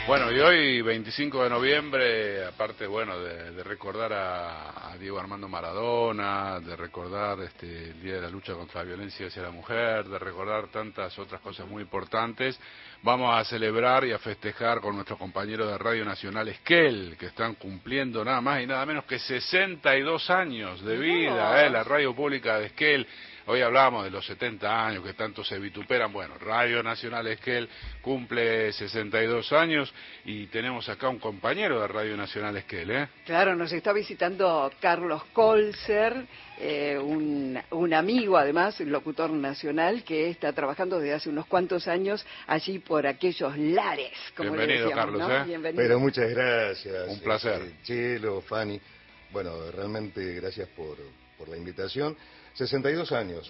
Bueno, y hoy, 25 de noviembre, aparte, bueno, de recordar a Diego Armando Maradona, de recordar el Día de la Lucha contra la Violencia hacia la Mujer, de recordar tantas otras cosas muy importantes, vamos a celebrar y a festejar con nuestros compañeros de Radio Nacional Esquel, que están cumpliendo nada más y nada menos que 62 años de vida, la radio pública de Esquel. Hoy hablábamos de los 70 años que tanto se vituperan. Bueno, Radio Nacional Esquel cumple 62 años y tenemos acá un compañero de Radio Nacional Esquel, ¿eh? Claro, nos está visitando Carlos Colser, un amigo además, locutor nacional, que está trabajando desde hace unos cuantos años allí por aquellos lares, como Bienvenido, le decíamos, Carlos, ¿no? ¿eh? Bienvenido. Pero muchas gracias. Un placer. Chelo, Fanny. Bueno, realmente gracias por la invitación. 62 años,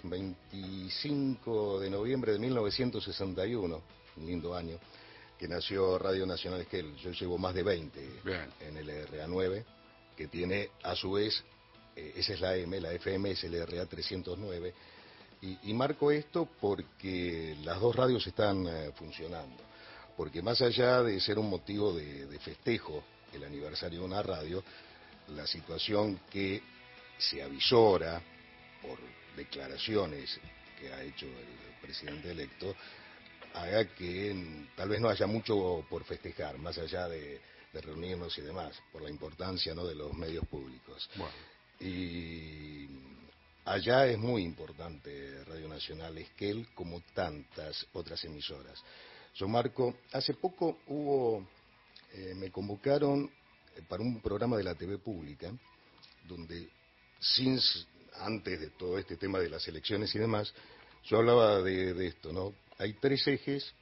25 de noviembre de 1961, un lindo año, que nació Radio Nacional Esquel. Yo llevo más de 20 Bien. en el LRA9, que tiene a su vez, esa es la AM, la FM es el LRA 309, y marco esto porque las dos radios están funcionando, porque más allá de ser un motivo de festejo el aniversario de una radio, la situación que se avisora por declaraciones que ha hecho el presidente electo, haga que tal vez no haya mucho por festejar, más allá de reunirnos y demás, por la importancia, ¿no?, de los medios públicos. Bueno. Y allá es muy importante Radio Nacional Esquel, como tantas otras emisoras. Yo marco, hace poco me convocaron para un programa de la TV pública, donde antes de todo este tema de las elecciones y demás, yo hablaba de esto, ¿no? Hay tres ejes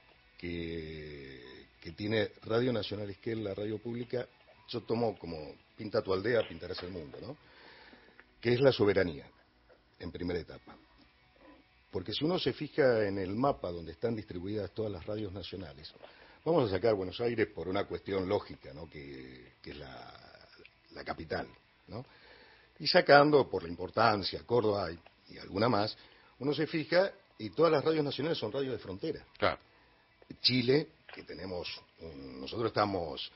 que tiene Radio Nacional Esquel, la radio pública. Yo tomo como pinta tu aldea, pintarás el mundo, ¿no? Que es la soberanía, en primera etapa. Porque si uno se fija en el mapa donde están distribuidas todas las radios nacionales, vamos a sacar Buenos Aires por una cuestión lógica, ¿no?, que es la capital, ¿no? Y sacando por la importancia Córdoba y alguna más, uno se fija y todas las radios nacionales son radios de frontera. Claro. Chile, que nosotros estamos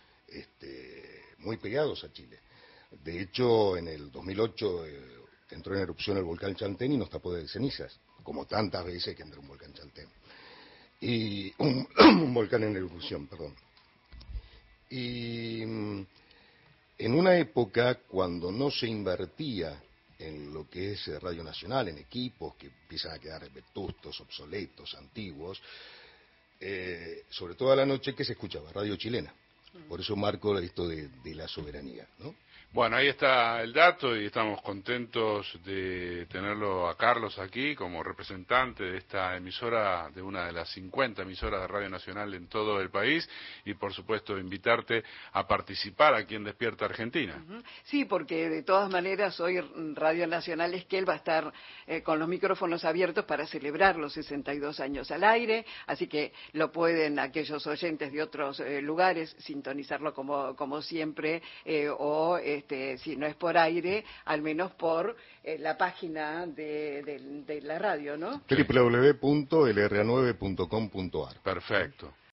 muy pegados a Chile. De hecho, en el 2008 entró en erupción el volcán Chaltén y nos tapó de cenizas, como tantas veces que entra un volcán Chaltén. Y un volcán en erupción, perdón. Y en una época cuando no se invertía en lo que es Radio Nacional, en equipos que empiezan a quedar vetustos, obsoletos, antiguos, sobre todo a la noche, que se escuchaba radio chilena. Por eso marco esto de la soberanía, ¿no? Bueno, ahí está el dato y estamos contentos de tenerlo a Carlos aquí como representante de esta emisora, de una de las 50 emisoras de Radio Nacional en todo el país, y por supuesto invitarte a participar aquí en Despierta Argentina. Sí, porque de todas maneras hoy Radio Nacional Esquel va a estar con los micrófonos abiertos para celebrar los 62 años al aire, así que lo pueden aquellos oyentes de otros lugares sintonizarlo como siempre, o si no es por aire, al menos por la página de la radio, ¿no? www.lra9.com.ar. Perfecto.